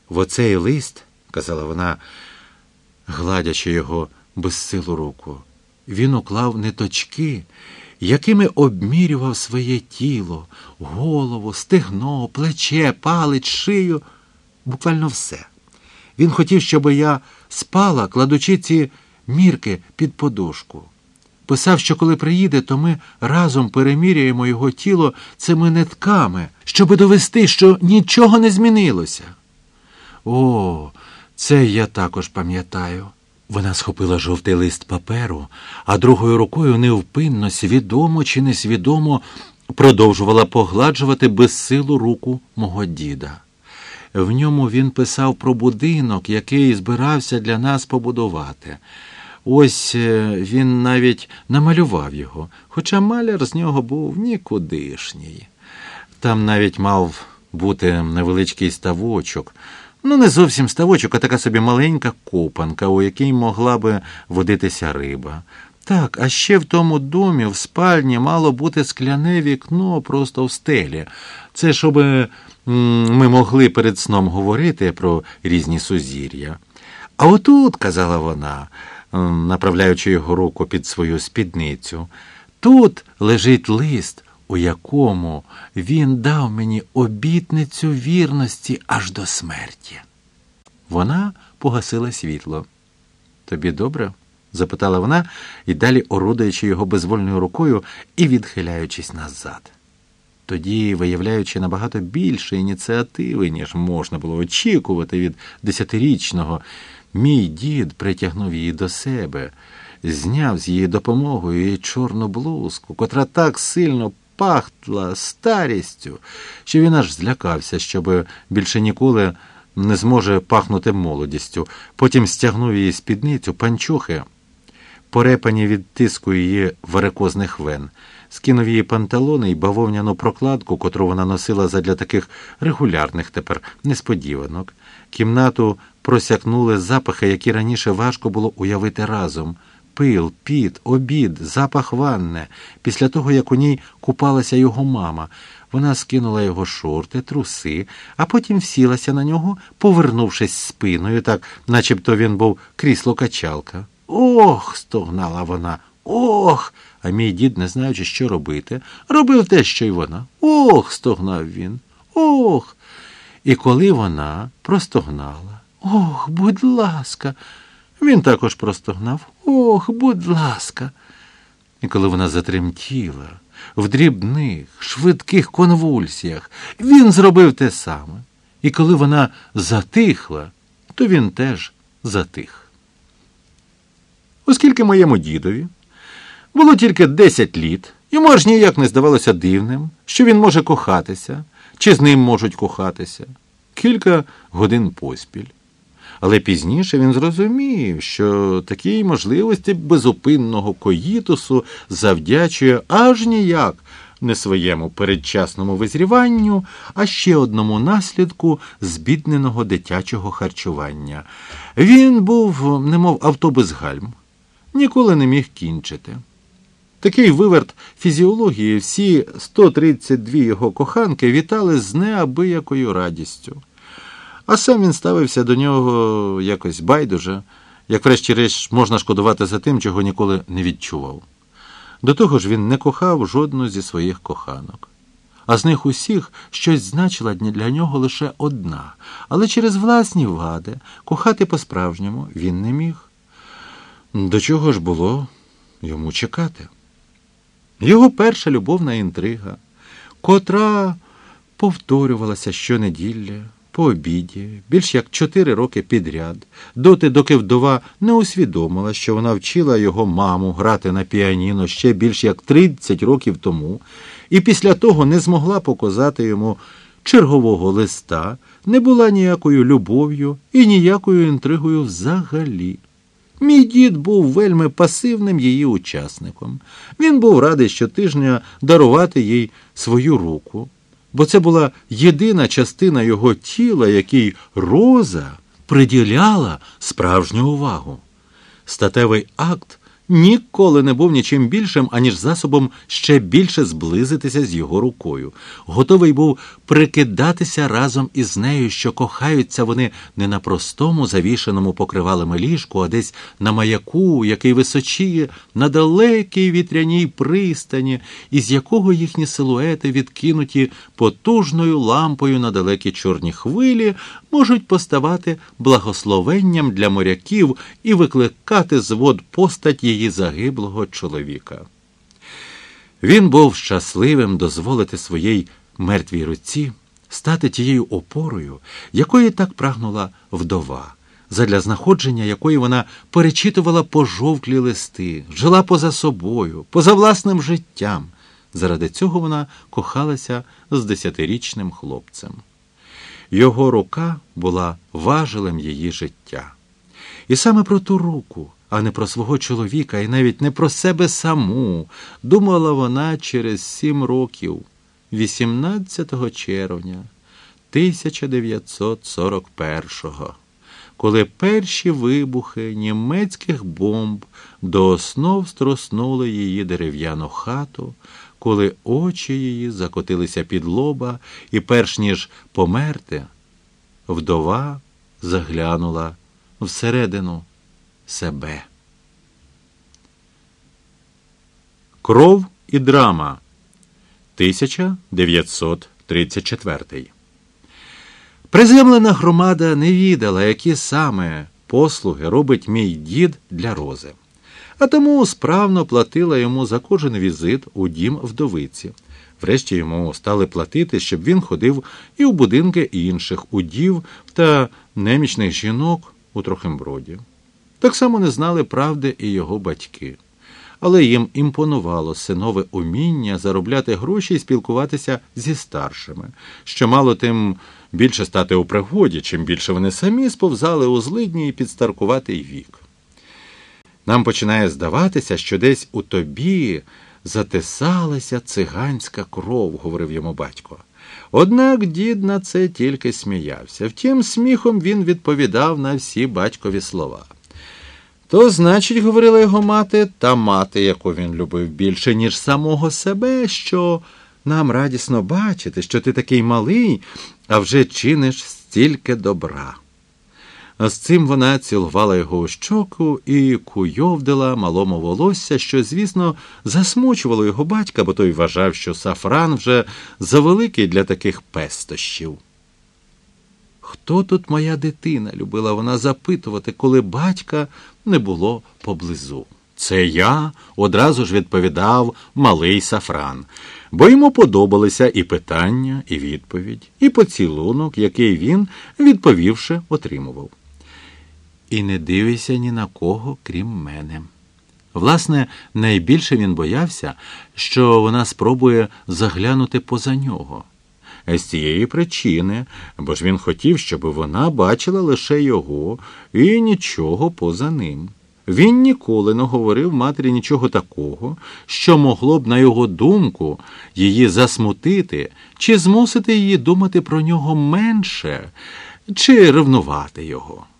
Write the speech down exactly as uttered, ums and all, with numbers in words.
В оцей лист, казала вона, гладячи його безсилу руку, він уклав ниточки, якими обмірював своє тіло, голову, стегно, плече, палець, шию, буквально все. Він хотів, щоб я спала, кладучи ці мірки під подушку. Писав, що коли приїде, то ми разом переміряємо його тіло цими нитками, щоби довести, що нічого не змінилося. О, це я також пам'ятаю. Вона схопила жовтий лист паперу, а другою рукою невпинно, свідомо чи несвідомо продовжувала погладжувати безсилу руку мого діда. В ньому він писав про будинок, який збирався для нас побудувати. Ось він навіть намалював його, хоча маляр з нього був нікудишній. Там навіть мав бути невеличкий ставочок. Ну, не зовсім ставочок, а така собі маленька копанка, у якій могла би водитися риба. Так, а ще в тому домі, в спальні, мало бути скляне вікно просто в стелі. Це, щоб ми могли перед сном говорити про різні сузір'я. А отут, казала вона, направляючи його руку під свою спідницю, тут лежить лист, у якому він дав мені обітницю вірності аж до смерті. Вона погасила світло. «Тобі добре?» – запитала вона, і далі орудуючи його безвольною рукою і відхиляючись назад. Тоді, виявляючи набагато більше ініціативи, ніж можна було очікувати від десятирічного, мій дід притягнув її до себе, зняв з її допомогою її чорну блузку, котра так сильно пахла старістю, що він аж злякався, щоб більше ніколи не зможе пахнути молодістю. Потім стягнув її спідницю, панчохи, порепані від тиску її варикозних вен, скинув її панталони і бавовняну прокладку, котру вона носила задля таких регулярних тепер несподіванок. Кімнату просякнули запахи, які раніше важко було уявити разом. Пил, піт, обід, запах ванни. Після того, як у ній купалася його мама, вона скинула його шорти, труси, а потім сілася на нього, повернувшись спиною, так, начебто він був крісло-качалка. «Ох!» – стогнала вона. «Ох!» А мій дід, не знаючи, що робити, робив те, що й вона. «Ох!» – стогнав він. «Ох!» І коли вона простогнала, «Ох, будь ласка!» Він також простогнав, «Ох, будь ласка!» І коли вона затремтіла, в дрібних, швидких конвульсіях, він зробив те саме. І коли вона затихла, то він теж затих. Оскільки моєму дідові було тільки десять літ, йому аж ніяк не здавалося дивним, що він може кохатися, чи з ним можуть кохатися, кілька годин поспіль. Але пізніше він зрозумів, що такій можливості безупинного коїтусу завдячує аж ніяк не своєму передчасному визріванню, а ще одному наслідку збідненого дитячого харчування. Він був, немов автобус гальм, ніколи не міг кінчити. Такий виверт фізіології всі сто тридцять дві його коханки вітали з неабиякою радістю. А сам він ставився до нього якось байдуже, як врешті-решт можна шкодувати за тим, чого ніколи не відчував. До того ж він не кохав жодну зі своїх коханок. А з них усіх щось значила для нього лише одна, але через власні вади кохати по-справжньому він не міг. До чого ж було йому чекати? Його перша любовна інтрига, котра повторювалася щонеділля, по обіді, більш як чотири роки підряд, доти, доки вдова не усвідомила, що вона вчила його маму грати на піаніно ще більш як тридцять років тому, і після того не змогла показати йому чергового листа, не була ніякою любов'ю і ніякою інтригою взагалі. Мій дід був вельми пасивним її учасником. Він був радий щотижня дарувати їй свою руку, бо це була єдина частина його тіла, якій Роза приділяла справжню увагу. Статевий акт ніколи не був нічим більшим, аніж засобом ще більше зблизитися з його рукою. Готовий був прикидатися разом із нею, що кохаються вони не на простому завішаному покривалами ліжку, а десь на маяку, який височіє на далекій вітряній пристані, із якого їхні силуети, відкинуті потужною лампою на далекі чорні хвилі, можуть поставати благословенням для моряків і викликати з вод постать її загиблого чоловіка. Він був щасливим дозволити своїй мертвій руці стати тією опорою, якої так прагнула вдова, задля знаходження якої вона перечитувала пожовклі листи, жила поза собою, поза власним життям. Заради цього вона кохалася з десятирічним хлопцем. Його рука була важелем її життя. І саме про ту руку, а не про свого чоловіка, і навіть не про себе саму, думала вона через сім років, вісімнадцятого червня тисяча дев'ятсот сорок першого, коли перші вибухи німецьких бомб до основ струснули її дерев'яну хату, коли очі її закотилися під лоба, і перш ніж померти, вдова заглянула всередину себе. Кров і драма. тисяча дев'ятсот тридцять четвертий. Приземлена громада не відала, які саме послуги робить мій дід для Рози. А тому справно платила йому за кожен візит у дім вдовиці. Врешті йому стали платити, щоб він ходив і у будинки інших удів та немічних жінок у Трохимброді. Так само не знали правди і його батьки. Але їм імпонувало синове уміння заробляти гроші і спілкуватися зі старшими, що мало тим більше стати у пригоді, чим більше вони самі сповзали у злидній і підстаркуватий вік. Нам починає здаватися, що десь у тобі затисалася циганська кров, говорив йому батько. Однак дід на це тільки сміявся. Втім, сміхом він відповідав на всі батькові слова. То, значить, говорила його мати, та мати, яку він любив більше, ніж самого себе, що нам радісно бачити, що ти такий малий, а вже чиниш стільки добра. А з цим вона цілувала його у щоку і куйовдила малому волосся, що, звісно, засмучувало його батька, бо той вважав, що сафран вже завеликий для таких пестощів. «Хто тут моя дитина?» – любила вона запитувати, коли батька не було поблизу. «Це я», – одразу ж відповідав малий сафран, бо йому подобалися і питання, і відповідь, і поцілунок, який він, відповівши, отримував. «І не дивися ні на кого, крім мене». Власне, найбільше він боявся, що вона спробує заглянути поза нього. З цієї причини, бо ж він хотів, щоб вона бачила лише його і нічого поза ним. Він ніколи не говорив матері нічого такого, що могло б, на його думку, її засмутити чи змусити її думати про нього менше, чи ревнувати його.